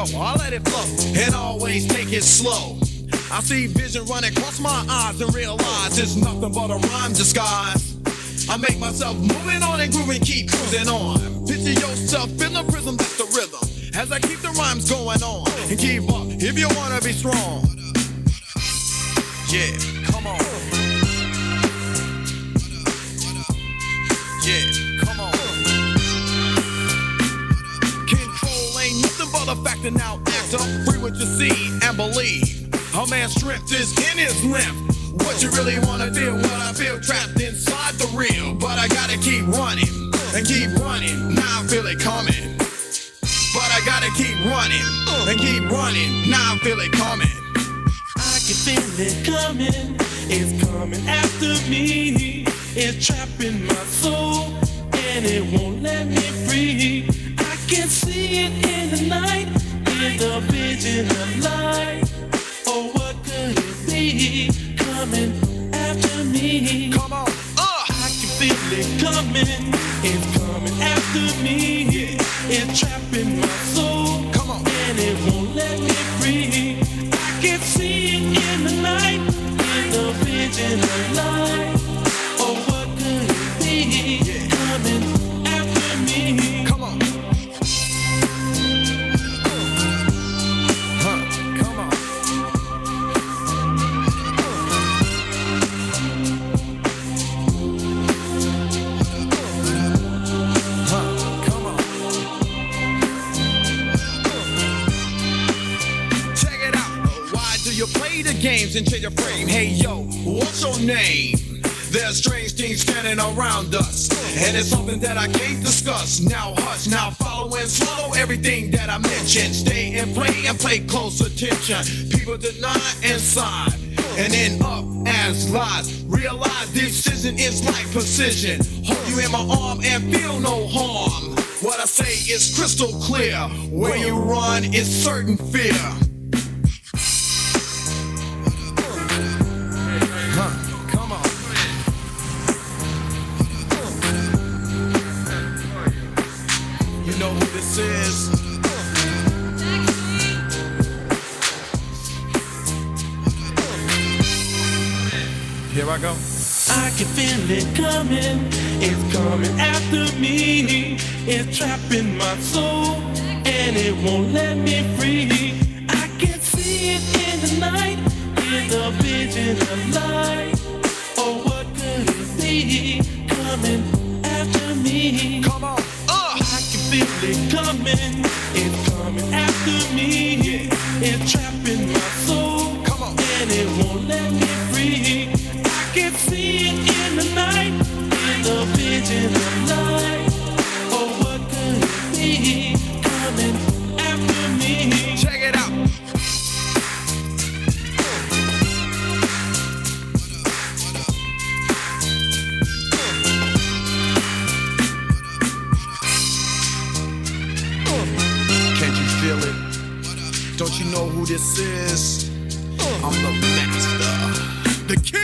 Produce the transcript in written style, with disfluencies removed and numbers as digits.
go, I let it flow, and always take it slow. I see vision running across my eyes and realize it's nothing but a rhyme disguise. I make myself moving on and grooving, keep cruising on. Picture yourself in the prism, that's the rhythm. As I keep the rhymes going on and keep up if you wanna be strong. Yeah, come on. Yeah, come on. Control ain't nothing but a factor now. Act up, free what you see and believe. A man's strength is in his length. What you really wanna feel, what I feel trapped inside the real. But I gotta keep running and keep running. Now I feel it coming. But I gotta keep running and keep running. Now I feel it coming. I can feel it coming. It's coming after me. It's trapping my soul and it won't let me free. I can see it in the night, in the vision of light. Oh, what could it be coming after me? Come on, I can feel it coming. It's coming after me. It's trapping my soul. Come on, and it won't let me free. I can see it in the night, in the vision of light. Oh, what could it be coming after me? come on. Come on. Come on. Check it out. Why do you play the games until your frame? Hey yo, what's your name? There's strange things standing around us, and it's something that I can't discuss. Now hush, now follow and swallow everything that I mentioned. Stay and pay close attention. People deny inside and end up as lies. Realize decision is like precision. Hold you in my arm and feel no harm. What I say is crystal clear. Where you run is certain fear. Come on. You know who this is? Here I go. I can feel it coming. It's coming after me. It's trapping my soul and it won't let me free. I can see it in the night, in the vision of light. Oh, what could it be coming after me? Come on. I can feel it coming. It's coming after me. It's trapping my soul. Come on. And it won't let me free. I can see it in the night, in the vision of light. Oh, what could it be coming after me? Check it out. Can't you feel it? Don't you know who this is? I'm the master, the king.